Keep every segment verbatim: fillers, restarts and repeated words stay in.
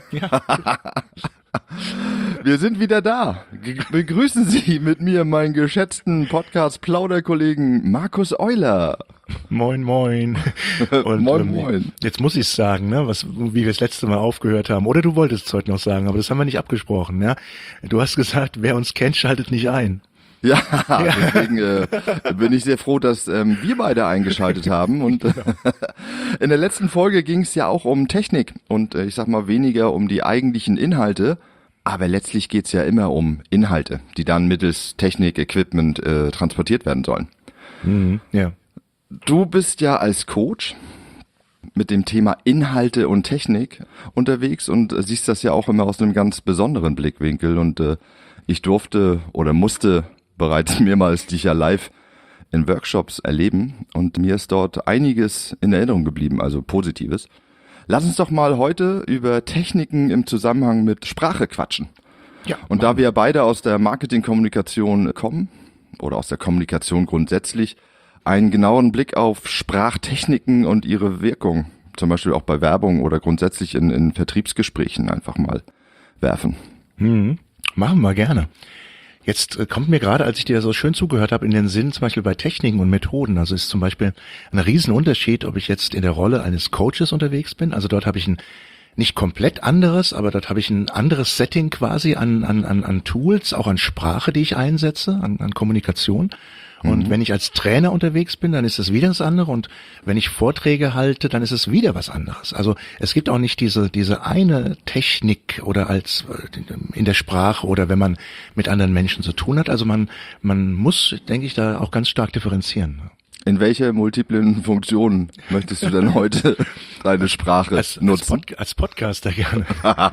Ja. Wir sind wieder da. Ge- Begrüßen Sie mit mir meinen geschätzten Podcast-Plauderkollegen Markus Euler. Moin, moin. Und, Moin, ähm, moin. Jetzt muss ich es sagen, ne, was, wie wir das letzte Mal aufgehört haben. Oder du wolltest es heute noch sagen, aber das haben wir nicht abgesprochen. Ja? Du hast gesagt, wer uns kennt, schaltet nicht ein. Ja, deswegen äh, bin ich sehr froh, dass ähm, wir beide eingeschaltet haben. Und äh, in der letzten Folge ging es ja auch um Technik und äh, ich sag mal weniger um die eigentlichen Inhalte. Aber letztlich geht's ja immer um Inhalte, die dann mittels Technik, Equipment äh, transportiert werden sollen. Mhm, ja. Du bist ja als Coach mit dem Thema Inhalte und Technik unterwegs und äh, siehst das ja auch immer aus einem ganz besonderen Blickwinkel. Und äh, ich durfte oder musste bereits mehrmals dich ja live in Workshops erleben und mir ist dort einiges in Erinnerung geblieben, also Positives. Lass uns doch mal heute über Techniken im Zusammenhang mit Sprache quatschen. Ja. Und da wir ja beide aus der Marketingkommunikation kommen oder aus der Kommunikation grundsätzlich, einen genaueren Blick auf Sprachtechniken und ihre Wirkung, zum Beispiel auch bei Werbung oder grundsätzlich in, in Vertriebsgesprächen einfach mal werfen. Mhm. Machen wir gerne. Jetzt äh, kommt mir gerade, als ich dir so schön zugehört habe, in den Sinn, zum Beispiel bei Techniken und Methoden. Also ist zum Beispiel ein Riesenunterschied, ob ich jetzt in der Rolle eines Coaches unterwegs bin. Also dort habe ich ein nicht komplett anderes, aber dort habe ich ein anderes Setting quasi an, an, an, an Tools, auch an Sprache, die ich einsetze, an, an Kommunikation. Und mhm. wenn ich als Trainer unterwegs bin, dann ist es wieder das andere. Und wenn ich Vorträge halte, dann ist es wieder was anderes. Also es gibt auch nicht diese diese eine Technik oder als in der Sprache oder wenn man mit anderen Menschen zu tun hat. Also man man muss, denke ich, da auch ganz stark differenzieren. In welche multiplen Funktionen möchtest du denn heute deine Sprache als, nutzen? Als, Pod, als Podcaster gerne.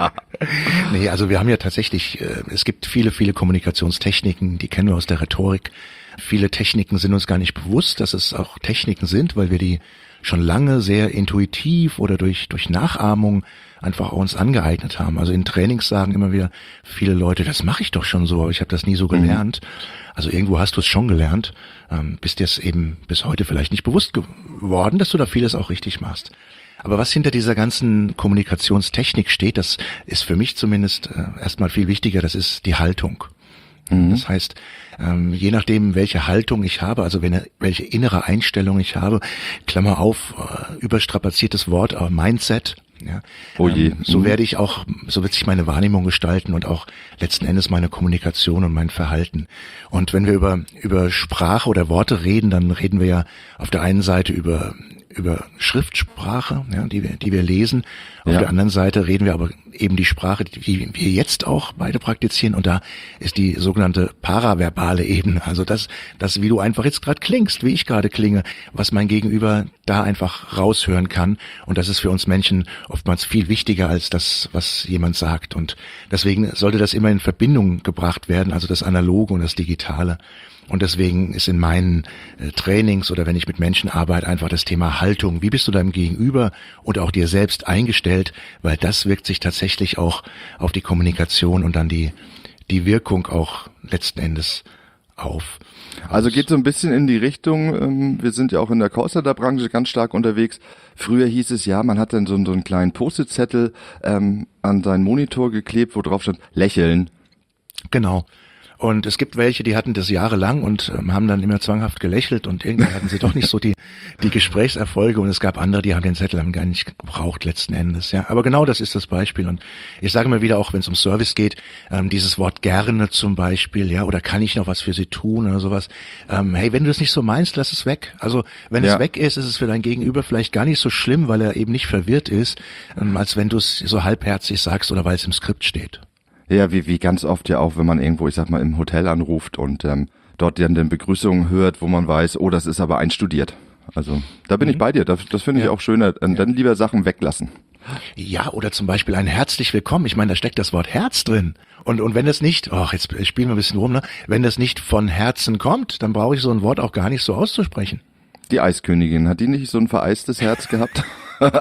Nee, also wir haben ja tatsächlich, äh, es gibt viele, viele Kommunikationstechniken, die kennen wir aus der Rhetorik. Viele Techniken sind uns gar nicht bewusst, dass es auch Techniken sind, weil wir die schon lange sehr intuitiv oder durch durch Nachahmung einfach uns angeeignet haben. Also in Trainings sagen immer wieder viele Leute, das mache ich doch schon so, aber ich habe das nie so gelernt. Mhm. Also irgendwo hast du es schon gelernt, ähm, bist dir es eben bis heute vielleicht nicht bewusst geworden, dass du da vieles auch richtig machst. Aber was hinter dieser ganzen Kommunikationstechnik steht, das ist für mich zumindest äh, erstmal viel wichtiger, das ist die Haltung. Mhm. Das heißt, ähm, je nachdem, welche Haltung ich habe, also wenn, welche innere Einstellung ich habe, Klammer auf, äh, überstrapaziertes Wort, aber Mindset, ja, oh je. Ähm, so mhm. werde ich auch, so wird sich meine Wahrnehmung gestalten und auch letzten Endes meine Kommunikation und mein Verhalten. Und wenn wir über über Sprache oder Worte reden, dann reden wir ja auf der einen Seite über über Schriftsprache, ja, die wir, die wir lesen. Auf ja. der anderen Seite reden wir aber eben die Sprache, die wir jetzt auch beide praktizieren. Und da ist die sogenannte paraverbale Ebene. Also das, das, wie du einfach jetzt gerade klingst, wie ich gerade klinge, was mein Gegenüber da einfach raushören kann. Und das ist für uns Menschen oftmals viel wichtiger als das, was jemand sagt. Und deswegen sollte das immer in Verbindung gebracht werden, also das Analoge und das Digitale. Und deswegen ist in meinen äh, Trainings oder wenn ich mit Menschen arbeite, einfach das Thema Haltung. Wie bist du deinem Gegenüber und auch dir selbst eingestellt? Weil das wirkt sich tatsächlich auch auf die Kommunikation und dann die die Wirkung auch letzten Endes auf. Also geht so ein bisschen in die Richtung, ähm, wir sind ja auch in der Callcenter-Branche ganz stark unterwegs. Früher hieß es ja, man hat dann so, so einen kleinen Post-it-Zettel ähm, an seinen Monitor geklebt, wo drauf stand, lächeln. Genau. Und es gibt welche, die hatten das jahrelang und ähm, haben dann immer zwanghaft gelächelt und irgendwann hatten sie doch nicht so die die Gesprächserfolge und es gab andere, die haben den Zettel haben gar nicht gebraucht letzten Endes. Ja, aber genau das ist das Beispiel und ich sage immer wieder, auch wenn es um Service geht, ähm, dieses Wort gerne zum Beispiel, ja, oder kann ich noch was für Sie tun oder sowas. Ähm, hey, wenn du das nicht so meinst, lass es weg. Also wenn ja. es weg ist, ist es für dein Gegenüber vielleicht gar nicht so schlimm, weil er eben nicht verwirrt ist, ähm, als wenn du es so halbherzig sagst oder weil es im Skript steht. Ja, wie, wie ganz oft ja auch, wenn man irgendwo, ich sag mal, im Hotel anruft und ähm, dort dann den Begrüßungen hört, wo man weiß, oh, das ist aber einstudiert. Also da bin mhm. ich bei dir, das, das finde ich ja. auch schöner. Und ja. dann lieber Sachen weglassen. Ja, oder zum Beispiel ein herzlich willkommen. Ich meine, da steckt das Wort Herz drin. Und und wenn das nicht, ach, jetzt spielen wir ein bisschen rum, ne? Wenn das nicht von Herzen kommt, dann brauche ich so ein Wort auch gar nicht so auszusprechen. Die Eiskönigin, hat die nicht so ein vereistes Herz gehabt? Da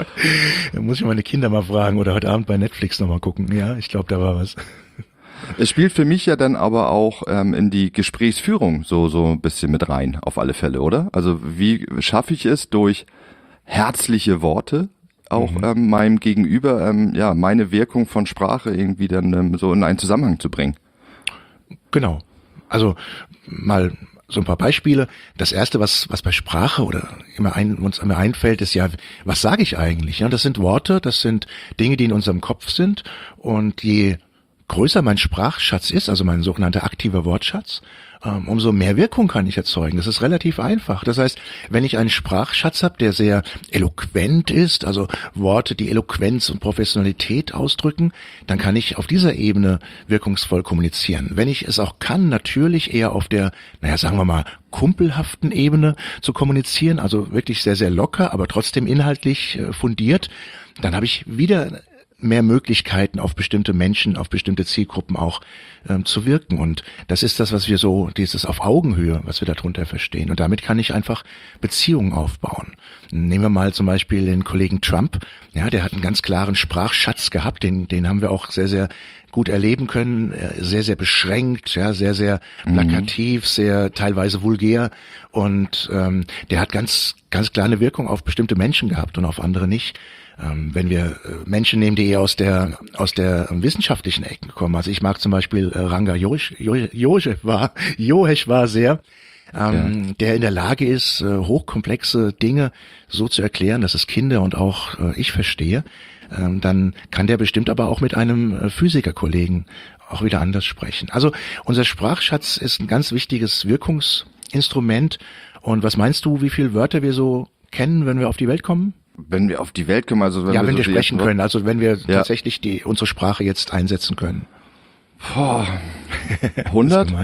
muss ich meine Kinder mal fragen oder heute Abend bei Netflix nochmal gucken. Ja, ich glaube, da war was. Es spielt für mich ja dann aber auch ähm, in die Gesprächsführung so so ein bisschen mit rein, auf alle Fälle, oder? Also wie schaffe ich es durch herzliche Worte auch mhm. ähm, meinem Gegenüber ähm, ja meine Wirkung von Sprache irgendwie dann ähm, so in einen Zusammenhang zu bringen. Genau. Also mal so ein paar Beispiele. Das erste, was was bei Sprache oder immer ein, uns immer einfällt, ist ja, was sage ich eigentlich? Ja, das sind Worte, das sind Dinge, die in unserem Kopf sind, und je größer mein Sprachschatz ist, also mein sogenannter aktiver Wortschatz, ähm, umso mehr Wirkung kann ich erzeugen. Das ist relativ einfach. Das heißt, wenn ich einen Sprachschatz habe, der sehr eloquent ist, also Worte, die Eloquenz und Professionalität ausdrücken, dann kann ich auf dieser Ebene wirkungsvoll kommunizieren. Wenn ich es auch kann, natürlich eher auf der, naja, sagen wir mal, kumpelhaften Ebene zu kommunizieren, also wirklich sehr, sehr locker, aber trotzdem inhaltlich äh, fundiert, dann habe ich wieder mehr Möglichkeiten, auf bestimmte Menschen, auf bestimmte Zielgruppen auch ähm, zu wirken. Und das ist das, was wir so, dieses auf Augenhöhe, was wir darunter verstehen. Und damit kann ich einfach Beziehungen aufbauen. Nehmen wir mal zum Beispiel den Kollegen Trump. Ja, der hat einen ganz klaren Sprachschatz gehabt. Den, den haben wir auch sehr, sehr gut erleben können. Sehr, sehr beschränkt, ja, sehr, sehr plakativ, mhm. sehr teilweise vulgär. Und ähm, der hat ganz, ganz klar eine Wirkung auf bestimmte Menschen gehabt und auf andere nicht. Ähm, wenn wir äh, Menschen nehmen, die eher aus der aus der äh, wissenschaftlichen Ecke kommen. Also ich mag zum Beispiel äh, Ranga Joesch, Joesch war, Joesch war sehr, ähm, ja. der in der Lage ist, äh, hochkomplexe Dinge so zu erklären, dass es Kinder und auch äh, ich verstehe. Ähm, dann kann der bestimmt aber auch mit einem äh, Physikerkollegen auch wieder anders sprechen. Also unser Sprachschatz ist ein ganz wichtiges Wirkungsinstrument. Und was meinst du, wie viele Wörter wir so kennen, wenn wir auf die Welt kommen? Wenn wir auf die Welt kommen, also wenn ja, wir, wenn so wir sprechen können, also wenn wir ja. tatsächlich die unsere Sprache jetzt einsetzen können. Boah, hundert?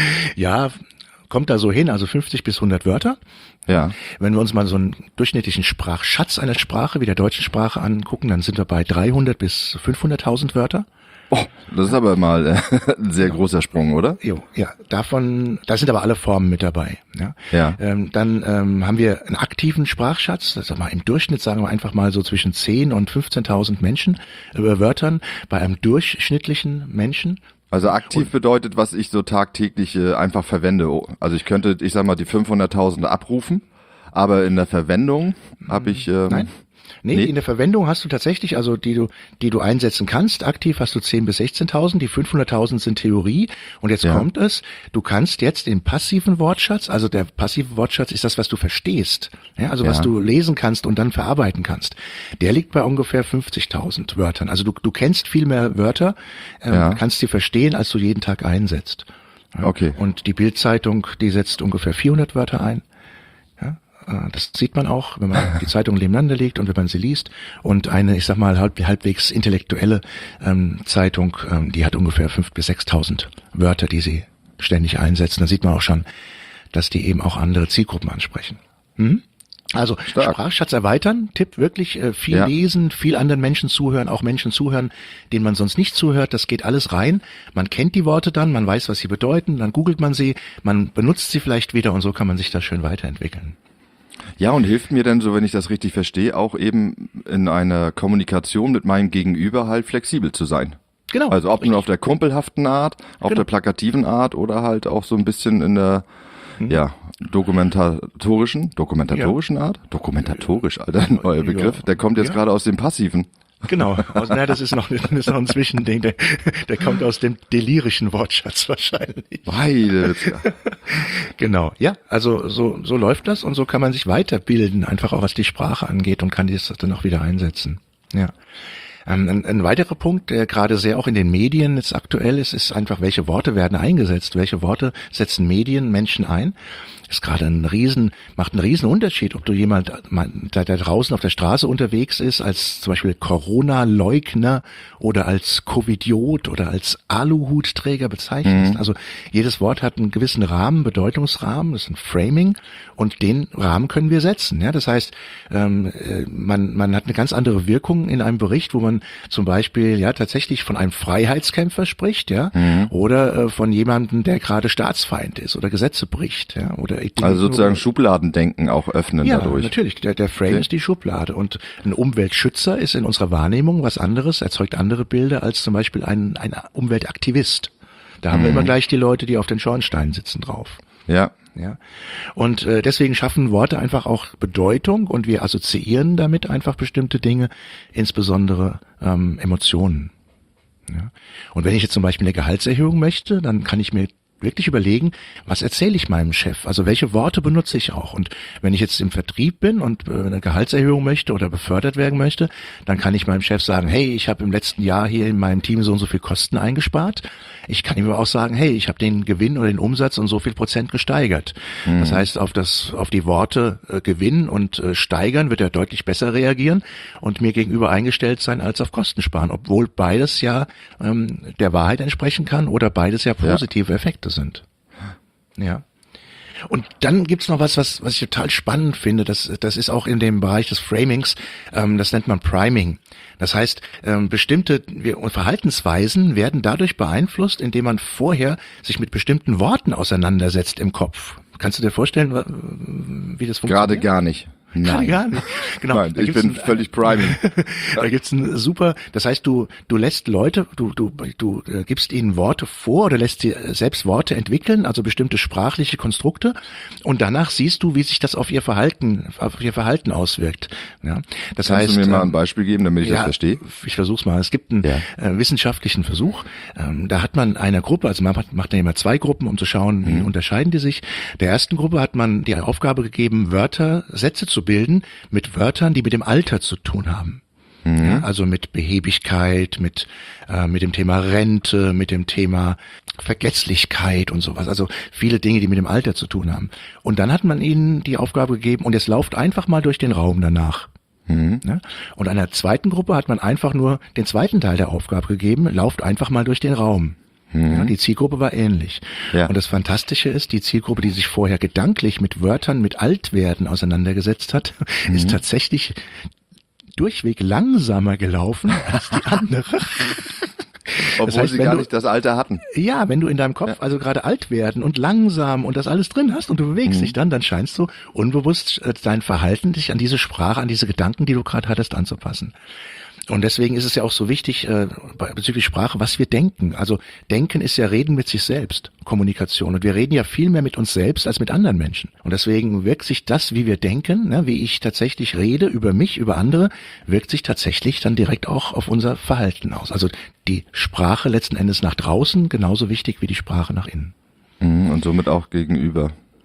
Ja, kommt da so hin, also fünfzig bis hundert Wörter. Ja. Wenn wir uns mal so einen durchschnittlichen Sprachschatz einer Sprache wie der deutschen Sprache angucken, dann sind wir bei dreihundert bis fünfhunderttausend Wörter. Oh, das ist aber mal äh, ein sehr großer Sprung, oder? Jo, ja, davon, da sind aber alle Formen mit dabei. Ja. ja. Ähm, dann ähm, haben wir einen aktiven Sprachschatz, das ist mal im Durchschnitt, sagen wir einfach mal so zwischen zehn und fünfzehntausend Menschen äh, Wörtern bei einem durchschnittlichen Menschen. Also aktiv und bedeutet, was ich so tagtäglich äh, einfach verwende. Also ich könnte, ich sag mal, die fünfhunderttausend abrufen, aber in der Verwendung habe ich ähm, Nein. Nee, nee, in der Verwendung hast du tatsächlich, also die du die du einsetzen kannst, aktiv hast du zehn bis sechzehntausend, die fünfhunderttausend sind Theorie. Und jetzt ja. kommt es, du kannst jetzt den passiven Wortschatz, also der passive Wortschatz ist das, was du verstehst, ja, also ja. was du lesen kannst und dann verarbeiten kannst. Der liegt bei ungefähr fünfzigtausend Wörtern. Also du du kennst viel mehr Wörter, ähm, ja. kannst sie verstehen, als du jeden Tag einsetzt. Ja. Okay. Und die Bild-Zeitung, die setzt ungefähr vierhundert Wörter ein. Das sieht man auch, wenn man die Zeitung nebeneinander legt und wenn man sie liest. Und eine, ich sag mal, halb, halbwegs intellektuelle ähm, Zeitung, ähm, die hat ungefähr fünftausend bis sechstausend Wörter, die sie ständig einsetzen. Da sieht man auch schon, dass die eben auch andere Zielgruppen ansprechen. Mhm. Also Stark. Sprachschatz erweitern, Tipp wirklich, äh, viel ja. lesen, viel anderen Menschen zuhören, auch Menschen zuhören, denen man sonst nicht zuhört, das geht alles rein. Man kennt die Worte dann, man weiß, was sie bedeuten, dann googelt man sie, man benutzt sie vielleicht wieder und so kann man sich da schön weiterentwickeln. Ja, und hilft mir dann, so wenn ich das richtig verstehe, auch eben in einer Kommunikation mit meinem Gegenüber halt flexibel zu sein. Genau. Also ob nur auf der kumpelhaften Art, auf genau. der plakativen Art oder halt auch so ein bisschen in der, hm. ja, dokumentatorischen, dokumentatorischen ja. Art? Dokumentatorisch, Alter, ein neuer Begriff. Ja. Der kommt jetzt ja. gerade aus dem Passiven. Genau, also, na, das ist noch, das ist noch ein Zwischending, der, der kommt aus dem delirischen Wortschatz wahrscheinlich. Beide. Genau, ja, also so so läuft das und so kann man sich weiterbilden, einfach auch was die Sprache angeht und kann das dann auch wieder einsetzen. Ja. Ähm, ein, ein weiterer Punkt, der gerade sehr auch in den Medien jetzt aktuell ist, ist einfach, welche Worte werden eingesetzt, welche Worte setzen Medien Menschen ein. Ist gerade ein riesen, macht einen riesen Unterschied, ob du jemand, der da draußen auf der Straße unterwegs ist, als zum Beispiel Corona-Leugner oder als Covidiot oder als Aluhutträger bezeichnest. Mhm. Also jedes Wort hat einen gewissen Rahmen, Bedeutungsrahmen, das ist ein Framing und den Rahmen können wir setzen. Ja, das heißt, ähm, man, man hat eine ganz andere Wirkung in einem Bericht, wo man zum Beispiel ja tatsächlich von einem Freiheitskämpfer spricht, ja, mhm. oder äh, von jemandem, der gerade Staatsfeind ist oder Gesetze bricht, ja, oder also sozusagen Schubladendenken auch öffnen ja, dadurch. Ja, natürlich. Der, der Frame okay. ist die Schublade. Und ein Umweltschützer ist in unserer Wahrnehmung was anderes, erzeugt andere Bilder als zum Beispiel ein, ein Umweltaktivist. Da haben mhm. wir immer gleich die Leute, die auf den Schornsteinen sitzen drauf. Ja. Ja. Und äh, deswegen schaffen Worte einfach auch Bedeutung und wir assoziieren damit einfach bestimmte Dinge, insbesondere ähm, Emotionen. Ja. Und wenn ich jetzt zum Beispiel eine Gehaltserhöhung möchte, dann kann ich mir wirklich überlegen, was erzähle ich meinem Chef? Also welche Worte benutze ich auch? Und wenn ich jetzt im Vertrieb bin und eine Gehaltserhöhung möchte oder befördert werden möchte, dann kann ich meinem Chef sagen, hey, ich habe im letzten Jahr hier in meinem Team so und so viel Kosten eingespart. Ich kann ihm aber auch sagen, hey, ich habe den Gewinn oder den Umsatz um so viel Prozent gesteigert. Mhm. Das heißt, auf das, auf die Worte äh, Gewinn und äh, steigern wird er deutlich besser reagieren und mir gegenüber eingestellt sein als auf Kosten sparen, obwohl beides ja ähm, der Wahrheit entsprechen kann oder beides ja positive ja. Effekte sind. Ja. Und dann gibt's noch was, was, was ich total spannend finde. Das, das ist auch in dem Bereich des Framings. Ähm, das nennt man Priming. Das heißt, ähm, bestimmte Verhaltensweisen werden dadurch beeinflusst, indem man vorher sich mit bestimmten Worten auseinandersetzt im Kopf. Kannst du dir vorstellen, wie das funktioniert? Gerade gar nicht. Nein. Gar nicht. Genau. Nein, ich bin ein, völlig priming. Da gibt's ein super, das heißt, du, du lässt Leute, du, du, du äh, gibst ihnen Worte vor oder lässt sie selbst Worte entwickeln, also bestimmte sprachliche Konstrukte und danach siehst du, wie sich das auf ihr Verhalten, auf ihr Verhalten auswirkt. Ja. Das Kannst heißt, du mir mal ein ähm, Beispiel geben, damit ich ja, das verstehe? Ich versuch's mal. Es gibt einen ja. äh, wissenschaftlichen Versuch, ähm, da hat man einer Gruppe, also man macht, macht dann immer zwei Gruppen, um zu schauen, wie mhm. unterscheiden die sich. Der ersten Gruppe hat man die Aufgabe gegeben, Wörter, Sätze zu bilden, mit Wörtern, die mit dem Alter zu tun haben. Mhm. Ja, also mit Behebigkeit, mit äh, mit dem Thema Rente, mit dem Thema Vergesslichkeit und sowas. Also viele Dinge, die mit dem Alter zu tun haben. Und dann hat man ihnen die Aufgabe gegeben, und jetzt lauft einfach mal durch den Raum danach. Mhm. Ja, und einer zweiten Gruppe hat man einfach nur den zweiten Teil der Aufgabe gegeben, lauft einfach mal durch den Raum. Ja, die Zielgruppe war ähnlich. Ja. Und das Fantastische ist, die Zielgruppe, die sich vorher gedanklich mit Wörtern mit Altwerden auseinandergesetzt hat, mhm. ist tatsächlich durchweg langsamer gelaufen als die andere. Obwohl das heißt, sie gar du, nicht das Alter hatten. Ja, wenn du in deinem Kopf ja. also gerade alt werden und langsam und das alles drin hast und du bewegst mhm. dich dann, dann scheinst du unbewusst äh, dein Verhalten, dich an diese Sprache, an diese Gedanken, die du gerade hattest, anzupassen. Und deswegen ist es ja auch so wichtig äh, bezüglich Sprache, was wir denken. Also Denken ist ja Reden mit sich selbst, Kommunikation. Und wir reden ja viel mehr mit uns selbst als mit anderen Menschen. Und deswegen wirkt sich das, wie wir denken, ne, wie ich tatsächlich rede über mich, über andere, wirkt sich tatsächlich dann direkt auch auf unser Verhalten aus. Also die Sprache letzten Endes nach draußen genauso wichtig wie die Sprache nach innen. Und somit auch gegenüber.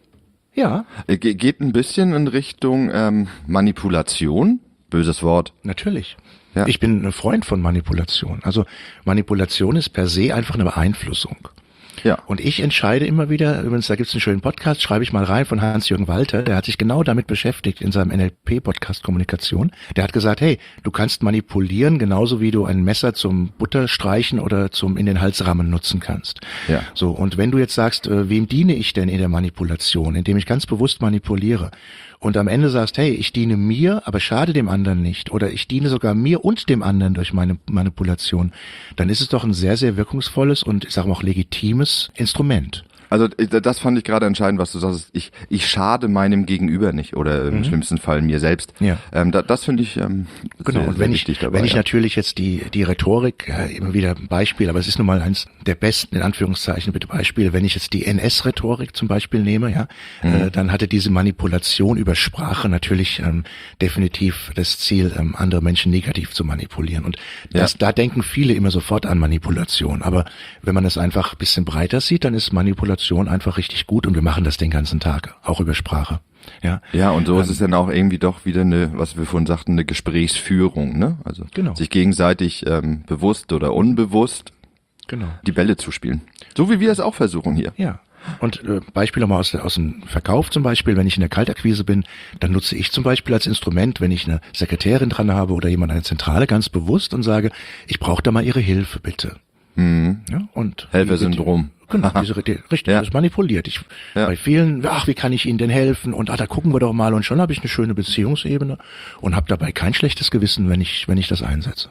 Ja. Ge- geht ein bisschen in Richtung ähm, Manipulation. Böses Wort. Natürlich. Ja. Ich bin ein Freund von Manipulation. Also Manipulation ist per se einfach eine Beeinflussung. Ja. Und ich entscheide immer wieder, übrigens, da gibt es einen schönen Podcast, schreibe ich mal rein, von Hans-Jürgen Walter, der hat sich genau damit beschäftigt in seinem N L P-Podcast Kommunikation. Der hat gesagt, hey, du kannst manipulieren, genauso wie du ein Messer zum Butterstreichen oder zum in den Hals rammen nutzen kannst. Ja. So, und wenn du jetzt sagst, äh, wem diene ich denn in der Manipulation, indem ich ganz bewusst manipuliere, und am Ende sagst, hey, ich diene mir, aber schade dem anderen nicht, oder ich diene sogar mir und dem anderen durch meine Manipulation, dann ist es doch ein sehr, sehr wirkungsvolles und ich sage mal auch legitimes Instrument. Also das fand ich gerade entscheidend, was du sagst. Ich ich schade meinem Gegenüber nicht oder im mhm. schlimmsten Fall mir selbst. Ja. Ähm, da, das finde ich ähm, genau. sehr, und wenn sehr wichtig ich, dabei. Wenn ich ja. natürlich jetzt die die Rhetorik, äh, immer wieder ein Beispiel, aber es ist nun mal eins der besten, in Anführungszeichen bitte Beispiele, wenn ich jetzt die N S-Rhetorik zum Beispiel nehme, ja, mhm. äh, dann hatte diese Manipulation über Sprache natürlich ähm, definitiv das Ziel, ähm, andere Menschen negativ zu manipulieren. Und das, ja. da denken viele immer sofort an Manipulation. Aber wenn man es einfach ein bisschen breiter sieht, dann ist Manipulation einfach richtig gut und wir machen das den ganzen Tag, auch über Sprache. Ja, ja, und so ähm, ist es dann auch irgendwie doch wieder eine, was wir vorhin sagten, eine Gesprächsführung, ne? Also genau. sich gegenseitig ähm, bewusst oder unbewusst genau. die Bälle zu spielen. So wie wir es auch versuchen hier. Ja. Und äh, Beispiel nochmal aus, aus dem Verkauf zum Beispiel, wenn ich in der Kaltakquise bin, dann nutze ich zum Beispiel als Instrument, wenn ich eine Sekretärin dran habe oder jemand eine Zentrale, ganz bewusst und sage, ich brauche da mal Ihre Hilfe, bitte. Mhm. Ja, und Helfersyndrom. Genau, diese, die, richtig, ja. das ist manipuliert. Ich, ja. Bei vielen, ach, wie kann ich Ihnen denn helfen? Und ach, da gucken wir doch mal. Und schon habe ich eine schöne Beziehungsebene und habe dabei kein schlechtes Gewissen, wenn ich, wenn ich das einsetze.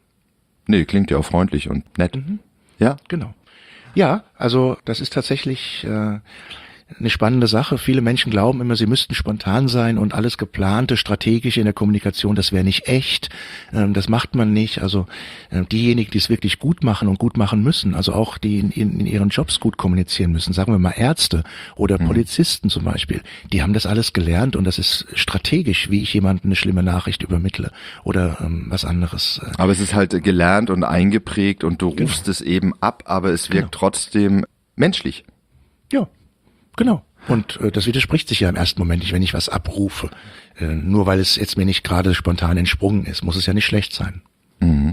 Nee, klingt ja auch freundlich und nett. Mhm. Ja, genau. Ja, also das ist tatsächlich, äh, eine spannende Sache. Viele Menschen glauben immer, sie müssten spontan sein und alles geplante, strategische in der Kommunikation, das wäre nicht echt. Ähm, das macht man nicht. Also äh, diejenigen, die es wirklich gut machen und gut machen müssen, also auch die in, in, in ihren Jobs gut kommunizieren müssen, sagen wir mal Ärzte oder mhm. Polizisten zum Beispiel, die haben das alles gelernt und das ist strategisch, wie ich jemandem eine schlimme Nachricht übermittle oder ähm, was anderes. Aber es ist halt gelernt und eingeprägt und du rufst genau. es eben ab, aber es wirkt genau. trotzdem menschlich. Ja. Genau. Und äh, das widerspricht sich ja im ersten Moment nicht, wenn ich was abrufe. Äh, nur weil es jetzt mir nicht gerade spontan entsprungen ist, muss es ja nicht schlecht sein. Mhm.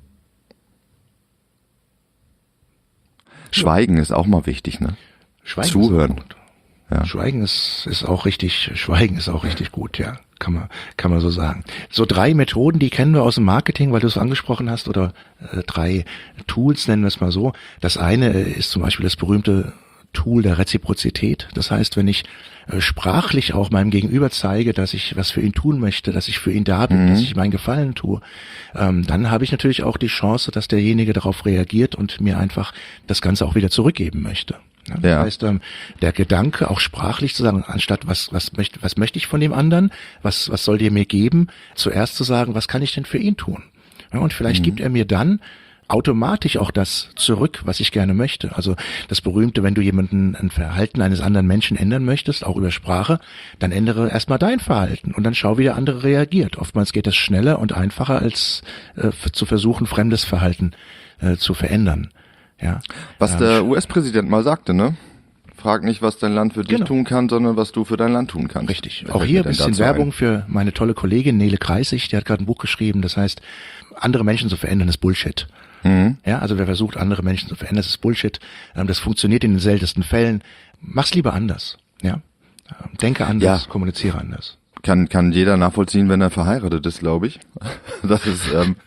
Schweigen ja. ist auch mal wichtig, ne? Schweigen Zuhören. Ist auch gut. Ja. Schweigen ist, ist auch richtig, Schweigen ist auch richtig gut, ja. Kann man, kann man so sagen. So drei Methoden, die kennen wir aus dem Marketing, weil du es angesprochen hast, oder äh, drei Tools, nennen wir es mal so. Das eine äh, ist zum Beispiel das berühmte Tool der Reziprozität. Das heißt, wenn ich äh, sprachlich auch meinem Gegenüber zeige, dass ich was für ihn tun möchte, dass ich für ihn da bin, mhm. dass ich meinen Gefallen tue, ähm, dann habe ich natürlich auch die Chance, dass derjenige darauf reagiert und mir einfach das Ganze auch wieder zurückgeben möchte. Ja, das ja. heißt, ähm, der Gedanke, auch sprachlich zu sagen, anstatt was, was möchte, was möchte ich von dem anderen, was, was soll der mir geben, zuerst zu sagen, was kann ich denn für ihn tun? Ja, und vielleicht mhm. gibt er mir dann automatisch auch das zurück, was ich gerne möchte. Also das berühmte, wenn du jemanden, ein Verhalten eines anderen Menschen ändern möchtest, auch über Sprache, dann ändere erstmal dein Verhalten und dann schau, wie der andere reagiert. Oftmals geht das schneller und einfacher, als äh, zu versuchen, fremdes Verhalten äh, zu verändern. Ja. Was ähm, der U S-Präsident mal sagte, ne? Frag nicht, was dein Land für dich genau. tun kann, sondern was du für dein Land tun kannst. Richtig. Auch hier ein bisschen Werbung ein. für meine tolle Kollegin Nele Kreisig, die hat gerade ein Buch geschrieben, das heißt, andere Menschen zu verändern ist Bullshit. Mhm. Ja, also wer versucht, andere Menschen zu verändern, das ist Bullshit. Das funktioniert in den seltensten Fällen. Mach's lieber anders. Ja, denke anders, ja. kommuniziere anders. Kann kann jeder nachvollziehen, wenn er verheiratet ist, glaube ich. Das ist ähm,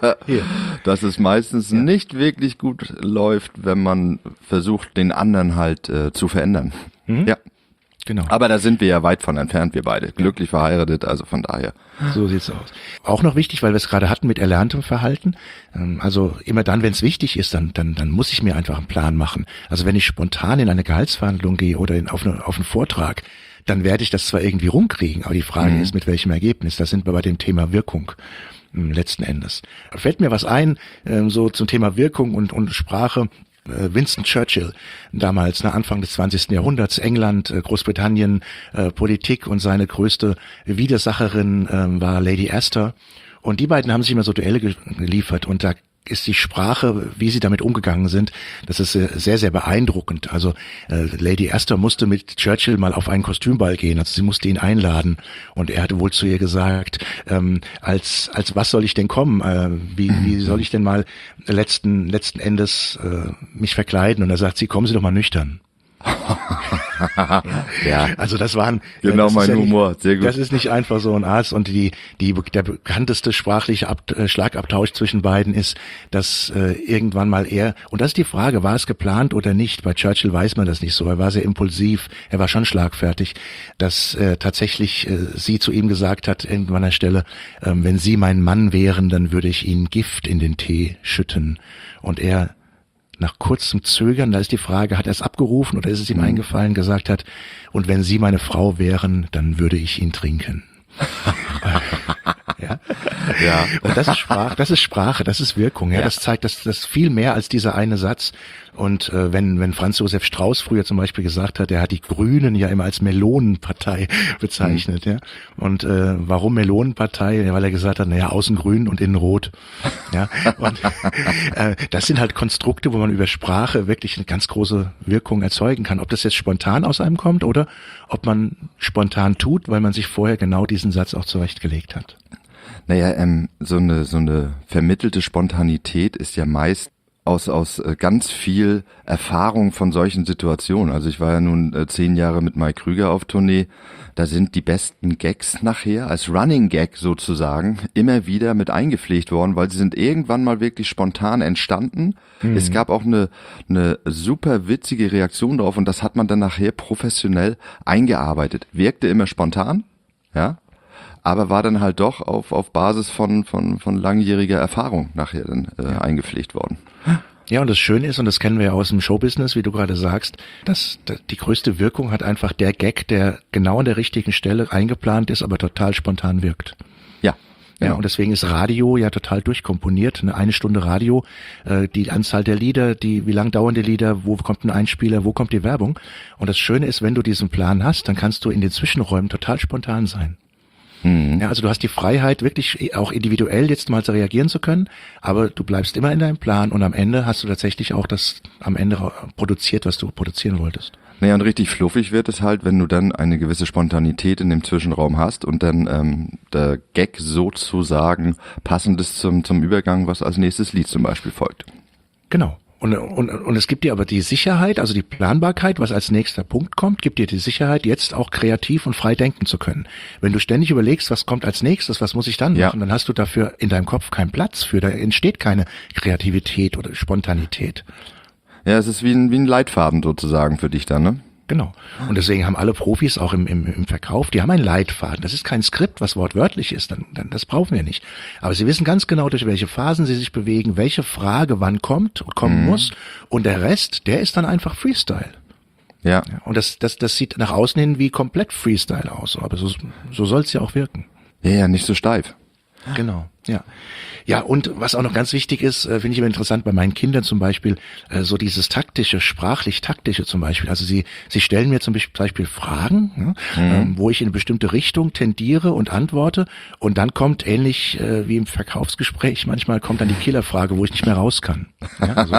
dass es meistens ja. nicht wirklich gut läuft, wenn man versucht, den anderen halt äh, zu verändern. Mhm. Ja. Genau. Aber da sind wir ja weit von entfernt, wir beide. Glücklich verheiratet, also von daher. So sieht's aus. Auch noch wichtig, weil wir es gerade hatten mit erlerntem Verhalten. Also immer dann, wenn es wichtig ist, dann, dann, dann muss ich mir einfach einen Plan machen. Also wenn ich spontan in eine Gehaltsverhandlung gehe oder in, auf, eine, auf einen Vortrag, dann werde ich das zwar irgendwie rumkriegen, aber die Frage mhm. ist, mit welchem Ergebnis. Da sind wir bei dem Thema Wirkung letzten Endes. Da fällt mir was ein, so zum Thema Wirkung und, und Sprache. Winston Churchill, damals, ne, Anfang des zwanzigsten Jahrhunderts, England, Großbritannien, äh, Politik, und seine größte Widersacherin äh, war Lady Astor. Und die beiden haben sich immer so Duelle ge- geliefert und da ist die Sprache, wie sie damit umgegangen sind, das ist sehr, sehr beeindruckend. Also äh, Lady Astor musste mit Churchill mal auf einen Kostümball gehen, also sie musste ihn einladen und er hatte wohl zu ihr gesagt, ähm, als als was soll ich denn kommen? Äh, wie, wie soll ich denn mal letzten letzten Endes äh, mich verkleiden? Und da sagt sie, kommen Sie doch mal nüchtern. ja. ja, also das waren genau das mein ja Humor, nicht, sehr gut. Das ist nicht einfach so ein Arzt und die die der bekannteste sprachliche Ab, äh, Schlagabtausch zwischen beiden ist, dass äh, irgendwann mal er, und das ist die Frage, war es geplant oder nicht? Bei Churchill weiß man das nicht so, er war sehr impulsiv, er war schon schlagfertig, dass äh, tatsächlich äh, sie zu ihm gesagt hat irgendwann an der Stelle, äh, wenn Sie mein Mann wären, dann würde ich Ihnen Gift in den Tee schütten, und er nach kurzem Zögern, da ist die Frage, hat er es abgerufen oder ist es ihm mhm. eingefallen, gesagt hat, und wenn Sie meine Frau wären, dann würde ich ihn trinken. ja. ja. Und das ist Sprache, das ist Sprache, das ist Wirkung. Ja, ja. Das zeigt, dass das viel mehr als dieser eine Satz. Und äh, wenn wenn Franz Josef Strauß früher zum Beispiel gesagt hat, er hat die Grünen ja immer als Melonenpartei bezeichnet, mhm. ja. Und äh, warum Melonenpartei? Ja, weil er gesagt hat, naja, außen grün und innen rot. Ja. Und äh, das sind halt Konstrukte, wo man über Sprache wirklich eine ganz große Wirkung erzeugen kann. Ob das jetzt spontan aus einem kommt oder ob man spontan tut, weil man sich vorher genau diesen Satz auch zurechtgelegt hat. Naja, ähm, so eine so eine vermittelte Spontanität ist ja meist aus aus äh, ganz viel Erfahrung von solchen Situationen. Also ich war ja nun äh, zehn Jahre mit Mike Krüger auf Tournee. Da sind die besten Gags nachher als Running Gag sozusagen immer wieder mit eingepflegt worden, weil sie sind irgendwann mal wirklich spontan entstanden. Mhm. Es gab auch eine eine super witzige Reaktion drauf und das hat man dann nachher professionell eingearbeitet. Wirkte immer spontan, ja, aber war dann halt doch auf auf Basis von von von langjähriger Erfahrung nachher dann äh, ja. eingepflegt worden. Ja, und das Schöne ist, und das kennen wir ja aus dem Showbusiness, wie du gerade sagst, dass die größte Wirkung hat einfach der Gag, der genau an der richtigen Stelle eingeplant ist, aber total spontan wirkt. Ja. Ja, Genau. und deswegen ist Radio ja total durchkomponiert. Eine, eine Stunde Radio, äh, die Anzahl der Lieder, die, wie lang dauern die Lieder, wo kommt ein Einspieler, wo kommt die Werbung. Und das Schöne ist, wenn du diesen Plan hast, dann kannst du in den Zwischenräumen total spontan sein. Mhm. Ja, also du hast die Freiheit, wirklich auch individuell jetzt mal zu reagieren zu können, aber du bleibst immer in deinem Plan und am Ende hast du tatsächlich auch das am Ende produziert, was du produzieren wolltest. Naja, und richtig fluffig wird es halt, wenn du dann eine gewisse Spontanität in dem Zwischenraum hast und dann ähm, der Gag sozusagen passend ist zum, zum Übergang, was als nächstes Lied zum Beispiel folgt. Genau. Und, und, und es gibt dir aber die Sicherheit, also die Planbarkeit, was als nächster Punkt kommt, gibt dir die Sicherheit, jetzt auch kreativ und frei denken zu können. Wenn du ständig überlegst, was kommt als nächstes, was muss ich dann ja. machen, dann hast du dafür in deinem Kopf keinen Platz für, da entsteht keine Kreativität oder Spontanität. Ja, es ist wie ein, wie ein Leitfaden sozusagen für dich dann, ne? Genau. Und deswegen haben alle Profis auch im, im, im Verkauf, die haben einen Leitfaden. Das ist kein Skript, was wortwörtlich ist, dann, dann, das brauchen wir nicht. Aber sie wissen ganz genau, durch welche Phasen sie sich bewegen, welche Frage wann kommt und kommen mhm. muss. Und der Rest, der ist dann einfach Freestyle. Ja. ja und das, das, das sieht nach außen hin wie komplett Freestyle aus. Aber so, so soll es ja auch wirken. Ja, ja, nicht so steif. Genau, ja. Ja, und was auch noch ganz wichtig ist, äh, finde ich immer interessant bei meinen Kindern zum Beispiel, äh, so dieses taktische, sprachlich-taktische zum Beispiel. Also sie sie stellen mir zum Beispiel Fragen, ja, mhm. ähm, wo ich in eine bestimmte Richtung tendiere und antworte und dann kommt, ähnlich äh, wie im Verkaufsgespräch, manchmal kommt dann die Killerfrage, wo ich nicht mehr raus kann. Ja, also,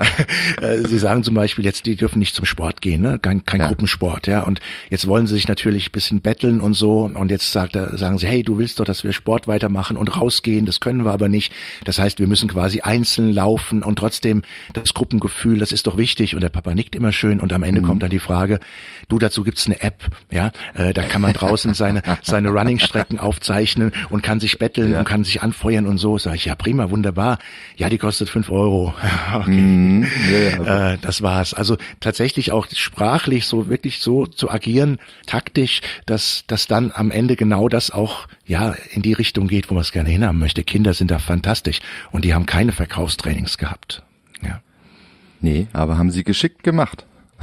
äh, sie sagen zum Beispiel jetzt, die dürfen nicht zum Sport gehen, ne? kein, kein ja. Gruppensport. Ja, und jetzt wollen sie sich natürlich ein bisschen betteln und so und jetzt sagt er, sagen sie, hey, du willst doch, dass wir Sport weitermachen und rausgehen, das können wir aber nicht. Das heißt, wir müssen quasi einzeln laufen und trotzdem das Gruppengefühl, das ist doch wichtig. Und der Papa nickt immer schön und am Ende mhm. kommt dann die Frage, du, dazu gibt's eine App, ja, äh, da kann man draußen seine seine Running-Strecken aufzeichnen und kann sich betteln ja. und kann sich anfeuern und so. Sag ich, ja prima, wunderbar. Ja, die kostet fünf Euro. Okay. Mhm. Ja, ja. Äh, das war's. Also tatsächlich auch sprachlich so wirklich so zu agieren, taktisch, dass dass dann am Ende genau das auch ja in die Richtung geht, wo man es gerne hinhaben möchte. Kinder sind da fantastisch und die haben keine Verkaufstrainings gehabt. Ja. Nee, aber haben sie geschickt gemacht.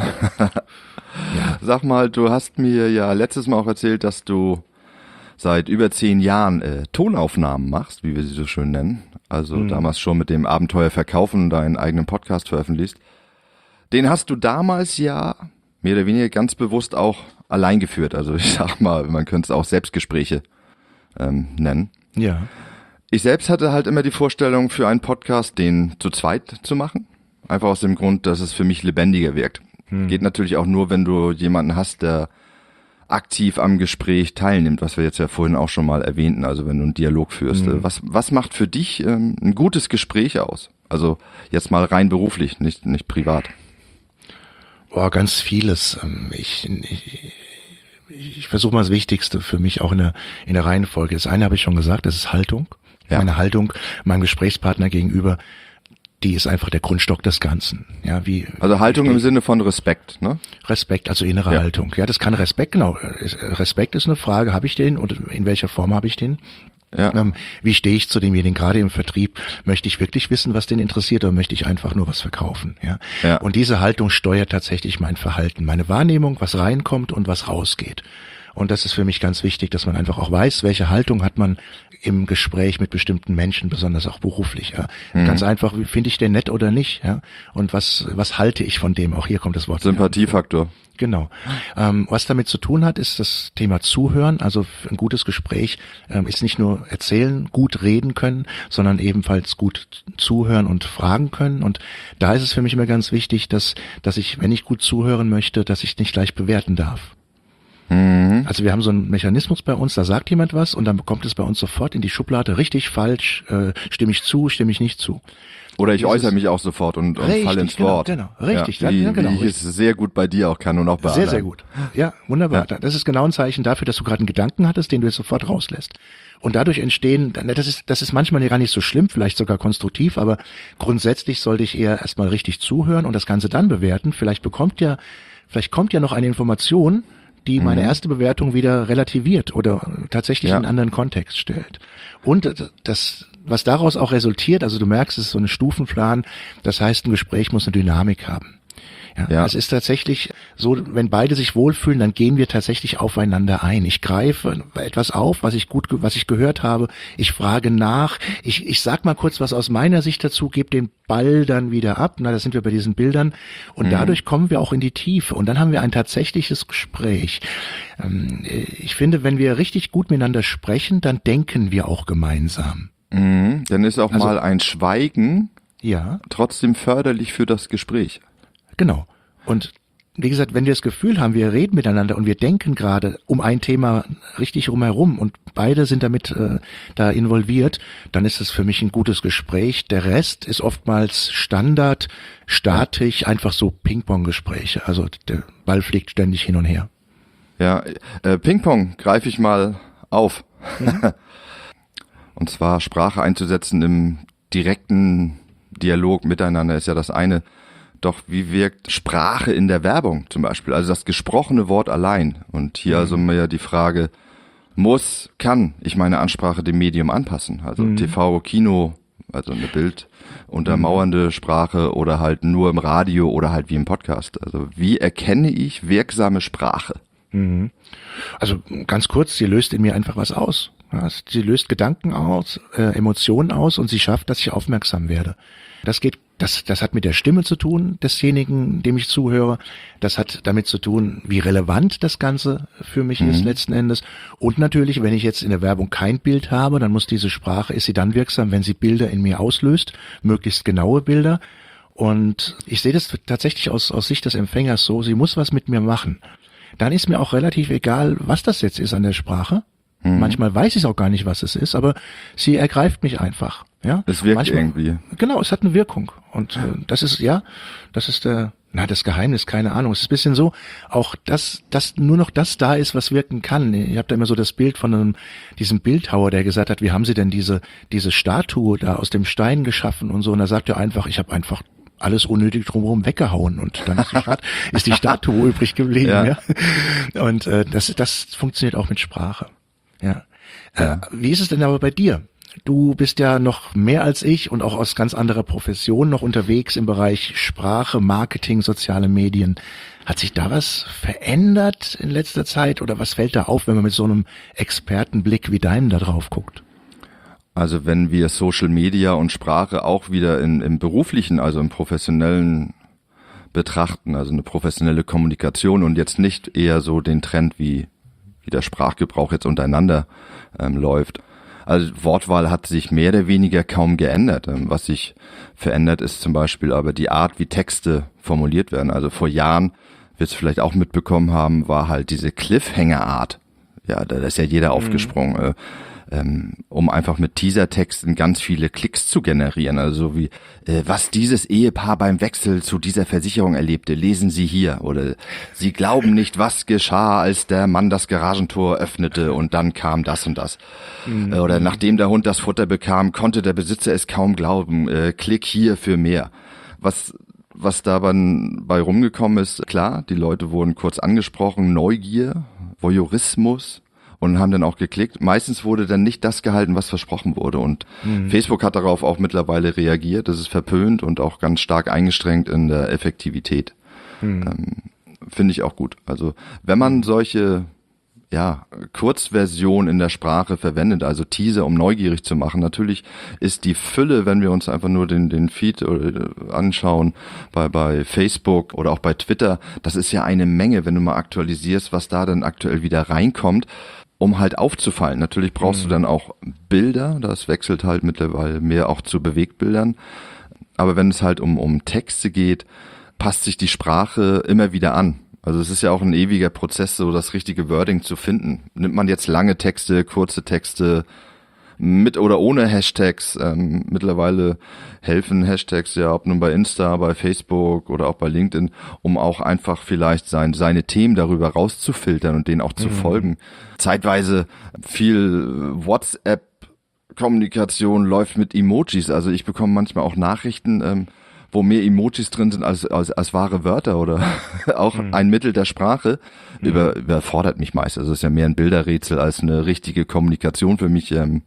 ja. Sag mal, du hast mir ja letztes Mal auch erzählt, dass du seit über zehn Jahren äh, Tonaufnahmen machst, wie wir sie so schön nennen. Also mhm. damals schon mit dem Abenteuer Verkaufen deinen eigenen Podcast veröffentlichst. Den hast du damals ja mehr oder weniger ganz bewusst auch allein geführt. Also ich sag mal, man könnte es auch Selbstgespräche ähm, nennen. Ja. Ich selbst hatte halt immer die Vorstellung, für einen Podcast den zu zweit zu machen. Einfach aus dem Grund, dass es für mich lebendiger wirkt. Hm. Geht natürlich auch nur, wenn du jemanden hast, der aktiv am Gespräch teilnimmt, was wir jetzt ja vorhin auch schon mal erwähnten, also wenn du einen Dialog führst. Hm. Was, was macht für dich ähm, ein gutes Gespräch aus? Also jetzt mal rein beruflich, nicht, nicht privat. Boah, ganz vieles. Ich, ich, ich versuche mal das Wichtigste für mich auch in der, in der Reihenfolge. Das eine habe ich schon gesagt, das ist Haltung. Ja. Meine Haltung meinem Gesprächspartner gegenüber, die ist einfach der Grundstock des Ganzen. Ja, wie also Haltung im Sinne von Respekt, ne? Respekt, also innere ja. Haltung. Ja, das kann Respekt, genau. Respekt ist eine Frage, habe ich den und in welcher Form habe ich den? Ja. Ähm, wie stehe ich zu demjenigen, gerade im Vertrieb? Möchte ich wirklich wissen, was den interessiert, oder möchte ich einfach nur was verkaufen? Ja. ja. Und diese Haltung steuert tatsächlich mein Verhalten, meine Wahrnehmung, was reinkommt und was rausgeht. Und das ist für mich ganz wichtig, dass man einfach auch weiß, welche Haltung hat man im Gespräch mit bestimmten Menschen, besonders auch beruflich. Ja. Mhm. Ganz einfach, finde ich den nett oder nicht? Ja. Und was was halte ich von dem? Auch hier kommt das Wort. Sympathiefaktor. Genau. Ähm, was damit zu tun hat, ist das Thema Zuhören. Also ein gutes Gespräch ähm, ist nicht nur erzählen, gut reden können, sondern ebenfalls gut zuhören und fragen können. Und da ist es für mich immer ganz wichtig, dass dass ich, wenn ich gut zuhören möchte, dass ich nicht gleich bewerten darf. Mhm. Also wir haben so einen Mechanismus bei uns, da sagt jemand was und dann bekommt es bei uns sofort in die Schublade, richtig, falsch, äh, stimme ich zu, stimme ich nicht zu. Oder ich äußere mich auch sofort und, und falle ins genau, Wort. Genau, richtig. Ja, wie, ja, genau, wie ich richtig. es sehr gut bei dir auch kann und auch bei Sehr, anderen. sehr gut. Ja, wunderbar. Ja. Das ist genau ein Zeichen dafür, dass du gerade einen Gedanken hattest, den du jetzt sofort rauslässt. Und dadurch entstehen, das ist, das ist manchmal gar nicht so schlimm, vielleicht sogar konstruktiv, aber grundsätzlich sollte ich eher erstmal richtig zuhören und das Ganze dann bewerten. Vielleicht bekommt ja, vielleicht kommt ja noch eine Information, die meine Mhm. erste Bewertung wieder relativiert oder tatsächlich Ja. in einen anderen Kontext stellt. Und das, was daraus auch resultiert, also du merkst, es ist so ein Stufenplan, das heißt, ein Gespräch muss eine Dynamik haben. Ja, Ja. es ist tatsächlich so, wenn beide sich wohlfühlen, dann gehen wir tatsächlich aufeinander ein. Ich greife etwas auf, was ich gut, was ich gehört habe. Ich frage nach. Ich, ich sag mal kurz was aus meiner Sicht dazu, gebe den Ball dann wieder ab. Na, da sind wir bei diesen Bildern. Und Mhm. dadurch kommen wir auch in die Tiefe. Und dann haben wir ein tatsächliches Gespräch. Ähm, Ich finde, wenn wir richtig gut miteinander sprechen, dann denken wir auch gemeinsam. Mhm. Dann ist auch Also- mal ein Schweigen Ja. trotzdem förderlich für das Gespräch. Genau. Und wie gesagt, wenn wir das Gefühl haben, wir reden miteinander und wir denken gerade um ein Thema richtig rumherum und beide sind damit äh, da involviert, dann ist es für mich ein gutes Gespräch. Der Rest ist oftmals Standard, statisch, einfach so Ping-Pong-Gespräche. Also der Ball fliegt ständig hin und her. Ja, äh, Ping-Pong greife ich mal auf. Mhm. Und zwar Sprache einzusetzen im direkten Dialog miteinander ist ja das eine. Doch wie wirkt Sprache in der Werbung zum Beispiel? Also das gesprochene Wort allein. Und hier Mhm. also mir die Frage, muss, kann ich meine Ansprache dem Medium anpassen? Also Mhm. T V, Kino, also eine Bild untermauernde Sprache oder halt nur im Radio oder halt wie im Podcast. Also wie erkenne ich wirksame Sprache? Mhm. Also ganz kurz, sie löst in mir einfach was aus. Ja, sie löst Gedanken aus, äh, Emotionen aus und sie schafft, dass ich aufmerksam werde. Das geht, das, das hat mit der Stimme zu tun, desjenigen, dem ich zuhöre. Das hat damit zu tun, wie relevant das Ganze für mich Mhm. ist letzten Endes. Und natürlich, wenn ich jetzt in der Werbung kein Bild habe, dann muss diese Sprache, ist sie dann wirksam, wenn sie Bilder in mir auslöst, möglichst genaue Bilder. Und ich sehe das tatsächlich aus, aus Sicht des Empfängers so, sie muss was mit mir machen. Dann ist mir auch relativ egal, was das jetzt ist an der Sprache. Mhm. Manchmal weiß ich auch gar nicht, was es ist, aber sie ergreift mich einfach. Ja, Es wirkt Manchmal, irgendwie. Genau, es hat eine Wirkung. Und äh, das ist, ja, das ist der, na, das Geheimnis, keine Ahnung. Es ist ein bisschen so, auch dass, dass nur noch das da ist, was wirken kann. Ihr habt da immer so das Bild von einem, diesem Bildhauer, der gesagt hat, wie haben Sie denn diese, diese Statue da aus dem Stein geschaffen und so. Und da sagt er einfach, ich habe einfach alles unnötig drumherum weggehauen und dann ist die, Stat ist die Statue übrig geblieben. Ja. Ja. Und äh, das, das funktioniert auch mit Sprache. Ja. Ja. Äh, wie ist es denn aber bei dir? Du bist ja noch mehr als ich und auch aus ganz anderer Profession noch unterwegs im Bereich Sprache, Marketing, soziale Medien. Hat sich da was verändert in letzter Zeit oder was fällt da auf, wenn man mit so einem Expertenblick wie deinem da drauf guckt? Also wenn wir Social Media und Sprache auch wieder in, im beruflichen, also im professionellen betrachten, also eine professionelle Kommunikation und jetzt nicht eher so den Trend, wie, wie der Sprachgebrauch jetzt untereinander ähm, läuft. Also Wortwahl hat sich mehr oder weniger kaum geändert. Ähm, was sich verändert ist zum Beispiel aber die Art, wie Texte formuliert werden. Also vor Jahren, wird es vielleicht auch mitbekommen haben, war halt diese Cliffhanger-Art. Ja, da ist ja jeder aufgesprungen. Äh, ähm, um einfach mit Teasertexten ganz viele Klicks zu generieren. Also so wie, äh, was dieses Ehepaar beim Wechsel zu dieser Versicherung erlebte, lesen Sie hier. Oder Sie glauben nicht, was geschah, als der Mann das Garagentor öffnete und dann kam das und das. Mhm. Äh, oder nachdem der Hund das Futter bekam, konnte der Besitzer es kaum glauben. Äh, klick hier für mehr. Was was da bei rumgekommen ist, klar, die Leute wurden kurz angesprochen, Neugier, Voyeurismus, und haben dann auch geklickt. Meistens wurde dann nicht das gehalten, was versprochen wurde. Und mhm. Facebook hat darauf auch mittlerweile reagiert. Das ist verpönt und auch ganz stark eingeschränkt in der Effektivität. Mhm. Ähm, finde ich auch gut. Also wenn man solche ja Kurzversion in der Sprache verwendet, also Teaser, um neugierig zu machen, natürlich ist die Fülle, wenn wir uns einfach nur den den Feed anschauen bei bei Facebook oder auch bei Twitter, das ist ja eine Menge, wenn du mal aktualisierst, was da dann aktuell wieder reinkommt, um halt aufzufallen. Natürlich brauchst mhm. du dann auch Bilder, das wechselt halt mittlerweile mehr auch zu Bewegtbildern, aber wenn es halt um um Texte geht, passt sich die Sprache immer wieder an. Also es ist ja auch ein ewiger Prozess, so das richtige Wording zu finden. Nimmt man jetzt lange Texte, kurze Texte, mit oder ohne Hashtags? Ähm, mittlerweile helfen Hashtags ja, ob nun bei Insta, bei Facebook oder auch bei LinkedIn, um auch einfach vielleicht sein, seine Themen darüber rauszufiltern und denen auch zu mhm. folgen. Zeitweise viel WhatsApp-Kommunikation läuft mit Emojis. Also ich bekomme manchmal auch Nachrichten, ähm, wo mehr Emojis drin sind als als, als wahre Wörter oder auch mhm. ein Mittel der Sprache, mhm. über, überfordert mich meist. Also es ist ja mehr ein Bilderrätsel als eine richtige Kommunikation für mich. Ähm.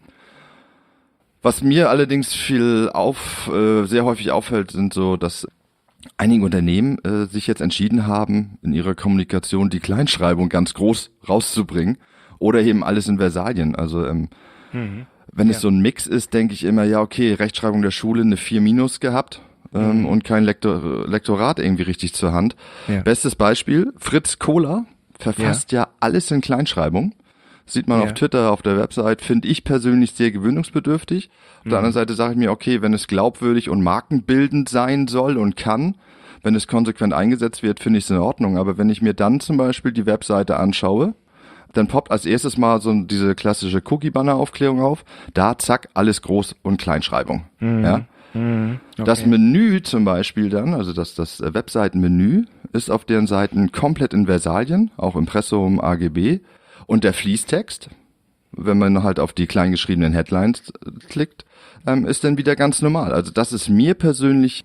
Was mir allerdings viel auf, äh, sehr häufig auffällt, sind so, dass einige Unternehmen äh, sich jetzt entschieden haben, in ihrer Kommunikation die Kleinschreibung ganz groß rauszubringen oder eben alles in Versalien. Also ähm, mhm. wenn ja. es so ein Mix ist, denke ich immer, ja okay, Rechtschreibung der Schule eine vier minus gehabt ähm, mhm. und kein Lektor, Lektorat irgendwie richtig zur Hand. Ja. Bestes Beispiel, Fritz Kohler verfasst ja, ja alles in Kleinschreibung. Sieht man ja. auf Twitter, auf der Website, finde ich persönlich sehr gewöhnungsbedürftig. Auf mhm. der anderen Seite sage ich mir, okay, wenn es glaubwürdig und markenbildend sein soll und kann, wenn es konsequent eingesetzt wird, finde ich es in Ordnung. Aber wenn ich mir dann zum Beispiel die Webseite anschaue, dann poppt als erstes mal so diese klassische Cookie-Banner-Aufklärung auf. Da, zack, alles groß und Kleinschreibung. Mhm. Ja? Mhm. Okay. Das Menü zum Beispiel dann, also das, das Webseitenmenü, ist auf deren Seiten komplett in Versalien, auch Impressum, A G B. Und der Fließtext, wenn man halt auf die kleingeschriebenen Headlines klickt, ähm, ist dann wieder ganz normal. Also das ist mir persönlich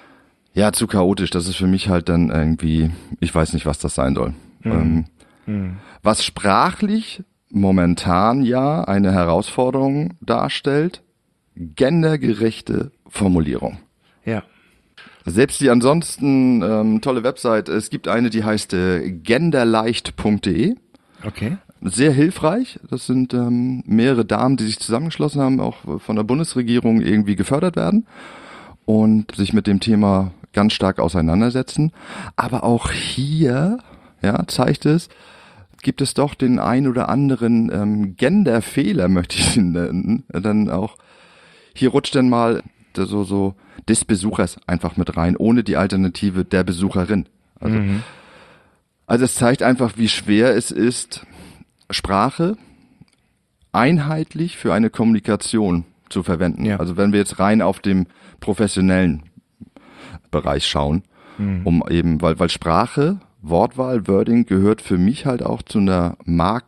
ja zu chaotisch. Das ist für mich halt dann irgendwie, ich weiß nicht, was das sein soll. Mhm. Ähm, mhm. Was sprachlich momentan ja eine Herausforderung darstellt, gendergerechte Formulierung. Ja. Selbst die ansonsten ähm, tolle Website, es gibt eine, die heißt äh, genderleicht punkt de. Okay. Sehr hilfreich. Das sind ähm, mehrere Damen, die sich zusammengeschlossen haben, auch von der Bundesregierung irgendwie gefördert werden und sich mit dem Thema ganz stark auseinandersetzen. Aber auch hier, ja, zeigt es, gibt es doch den ein oder anderen ähm, Genderfehler, möchte ich ihn nennen. Dann auch, hier rutscht dann mal so, so des Besuchers einfach mit rein, ohne die Alternative der Besucherin. Also, mhm. also es zeigt einfach, wie schwer es ist, Sprache einheitlich für eine Kommunikation zu verwenden. Ja. Also wenn wir jetzt rein auf dem professionellen Bereich schauen, mhm. um eben, weil, weil Sprache, Wortwahl, Wording gehört für mich halt auch zu einer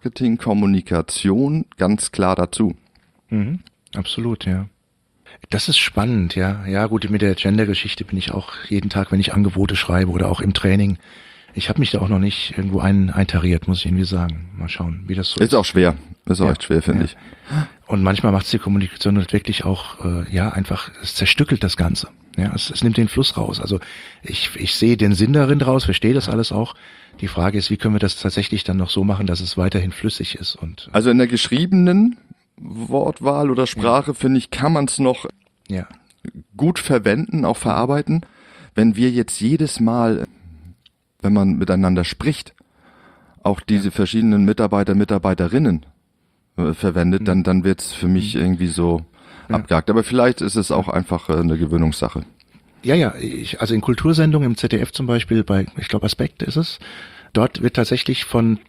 Marketing-Kommunikation ganz klar dazu. Mhm. Absolut, ja. Das ist spannend, ja. Ja, gut, mit der Gender-Geschichte bin ich auch jeden Tag, wenn ich Angebote schreibe oder auch im Training. Ich habe mich da auch noch nicht irgendwo ein, eintariert, muss ich irgendwie sagen. Mal schauen, wie das so ist. Ist auch schwer. Ist auch ja. echt schwer, finde ja. ich. Und manchmal macht es die Kommunikation wirklich auch, äh, ja, einfach, es zerstückelt das Ganze. Ja, es, es nimmt den Fluss raus. Also ich, ich sehe den Sinn darin draus, verstehe das alles auch. Die Frage ist, wie können wir das tatsächlich dann noch so machen, dass es weiterhin flüssig ist? Und also in der geschriebenen Wortwahl oder Sprache, ja. finde ich, kann man es noch ja. gut verwenden, auch verarbeiten. Wenn wir jetzt jedes Mal, wenn man miteinander spricht, auch diese ja. verschiedenen Mitarbeiter, Mitarbeiterinnen äh, verwendet, mhm. dann, dann wird's für mich irgendwie so ja. abgehakt. Aber vielleicht ist es auch einfach äh, eine Gewöhnungssache. Ja, ja, ich, also in Kultursendungen im Z D F zum Beispiel, bei, ich glaube Aspekt ist es, dort wird tatsächlich von,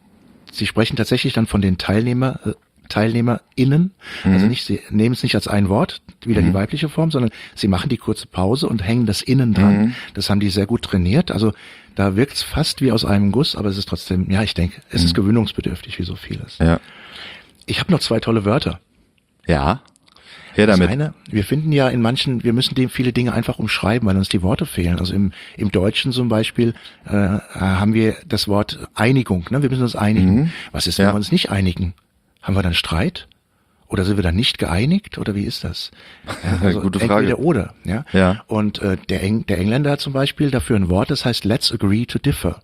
sie sprechen tatsächlich dann von den Teilnehmer, äh, TeilnehmerInnen, mhm. also nicht, sie nehmen es nicht als ein Wort, wieder mhm. die weibliche Form, sondern sie machen die kurze Pause und hängen das Innen dran. Mhm. Das haben die sehr gut trainiert, also da wirkt es fast wie aus einem Guss, aber es ist trotzdem, ja, ich denke, es mhm. ist gewöhnungsbedürftig, wie so vieles. Ja. Ich habe noch zwei tolle Wörter. Ja. Her damit. Das eine, wir finden ja in manchen, wir müssen dem viele Dinge einfach umschreiben, weil uns die Worte fehlen. Also im, im Deutschen zum Beispiel äh, haben wir das Wort Einigung, ne? Wir müssen uns einigen. Mhm. Was ist, wenn ja. wir uns nicht einigen? Haben wir dann Streit? Oder sind wir dann nicht geeinigt? Oder wie ist das? Ja, also Gute Frage. Entweder oder. Ja. ja. Und äh, der, Eng, der Engländer hat zum Beispiel dafür ein Wort, das heißt let's agree to differ.